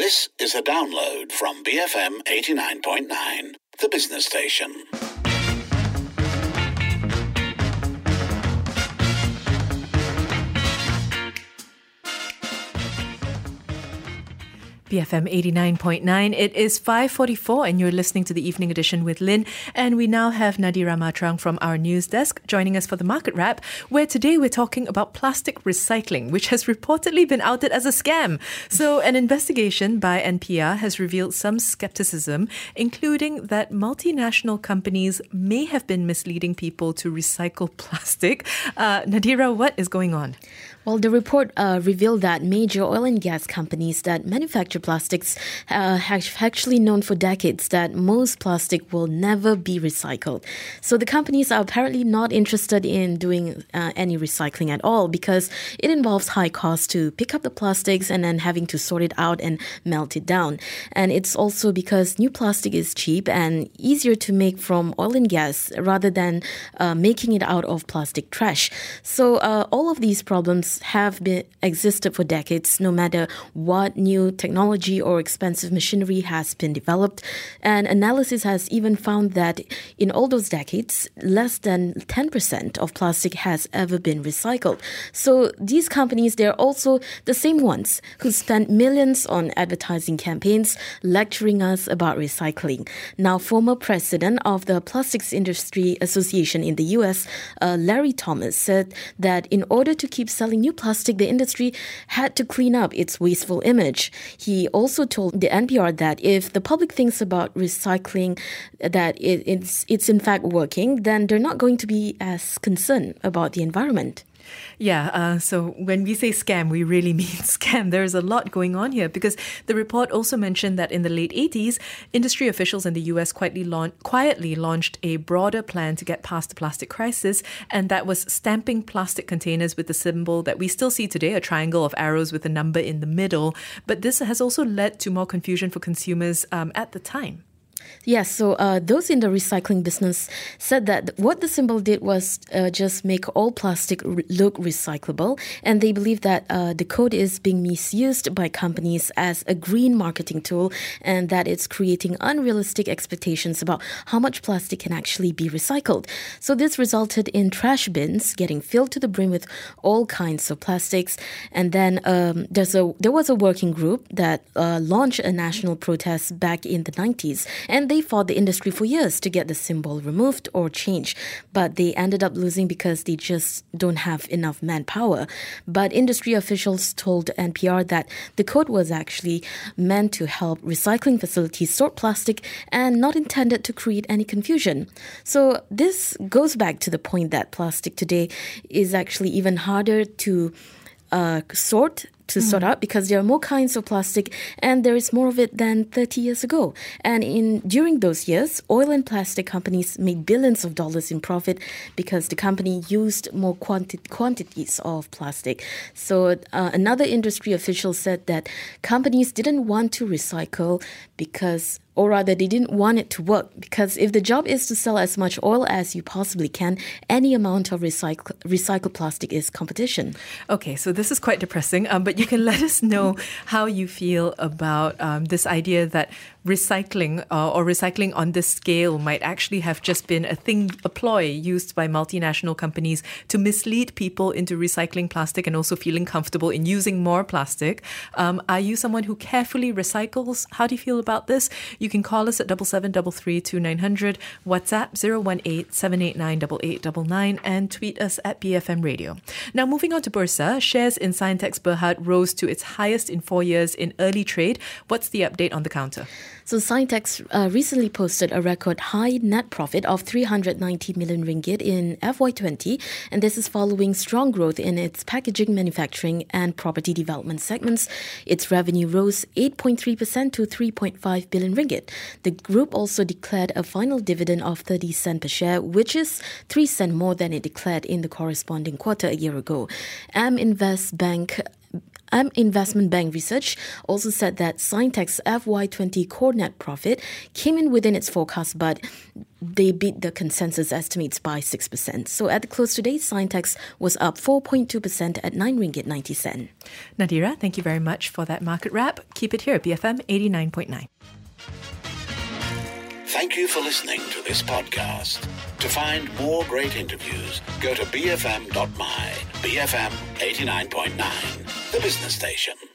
This is a download from BFM 89.9, the business station. BFM 89.9. It is 5:44 and you're listening to the Evening Edition with Lynn. And we now have Nadira Matrang from our news desk joining us for the Market Wrap, where today we're talking about plastic recycling, which has reportedly been outed as a scam. So an investigation by NPR has revealed some skepticism, including that multinational companies may have been misleading people to recycle plastic. Nadira, what is going on? Well, the report revealed that major oil and gas companies that manufacture plastics have actually known for decades that most plastic will never be recycled. So the companies are apparently not interested in doing any recycling at all because it involves high costs to pick up the plastics and then having to sort it out and melt it down. And it's also because new plastic is cheap and easier to make from oil and gas rather than making it out of plastic trash. So all of these problems have been existed for decades, no matter what new technology or expensive machinery has been developed. And analysis has even found that in all those decades, less than 10% of plastic has ever been recycled. So these companies, they're also the same ones who spent millions on advertising campaigns lecturing us about recycling. Now, former president of the Plastics Industry Association in the US, Larry Thomas, said that in order to keep selling new plastic, the industry had to clean up its wasteful image. He also told the NPR that if the public thinks about recycling, that it's in fact working, then they're not going to be as concerned about the environment. Yeah, so when we say scam, we really mean scam. There is a lot going on here because the report also mentioned that in the late 80s, industry officials in the US quietly launched a broader plan to get past the plastic crisis, and that was stamping plastic containers with the symbol that we still see today, a triangle of arrows with a number in the middle. But this has also led to more confusion for consumers at the time. Yes, so those in the recycling business said that what the symbol did was just make all plastic look recyclable, and they believe that the code is being misused by companies as a green marketing tool, and that it's creating unrealistic expectations about how much plastic can actually be recycled. So this resulted in trash bins getting filled to the brim with all kinds of plastics, and then there was a working group that launched a national protest back in the 90s, and they fought the industry for years to get the symbol removed or changed, but they ended up losing because they just don't have enough manpower. But industry officials told NPR that the code was actually meant to help recycling facilities sort plastic and not intended to create any confusion. So this goes back to the point that plastic today is actually even harder to sort out because there are more kinds of plastic and there is more of it than 30 years ago. And during those years, oil and plastic companies made billions of dollars in profit because the company used more quantities of plastic. So another industry official said that companies didn't want to recycle or rather, they didn't want it to work because if the job is to sell as much oil as you possibly can, any amount of recycled plastic is competition. Okay, so this is quite depressing, but you can let us know how you feel about this idea that recycling or recycling on this scale might actually have just been a ploy used by multinational companies to mislead people into recycling plastic and also feeling comfortable in using more plastic. Are you someone who carefully recycles? How do you feel about this? You can call us at 77332900, WhatsApp 018-789-8899 and tweet us at BFM Radio. Now, moving on to Bursa, shares in Scientex Berhad rose to its highest in 4 years in early trade. What's the update on the counter? So Scientex recently posted a record high net profit of 390 million ringgit in FY20, and this is following strong growth in its packaging, manufacturing and property development segments. Its revenue rose 8.3% to 3.5 billion ringgit. The group also declared a final dividend of 30 cents per share, which is 3 cents more than it declared in the corresponding quarter a year ago. Am Invest Bank Investment Bank Research also said that Scientech's FY20 core net profit came in within its forecast, but they beat the consensus estimates by 6%. So at the close today, Scientech was up 4.2% at 9 ringgit 90 cent. Nadira, thank you very much for that market wrap. Keep it here at BFM 89.9. Thank you for listening to this podcast. To find more great interviews, go to bfm.my. BFM 89.9, the business station.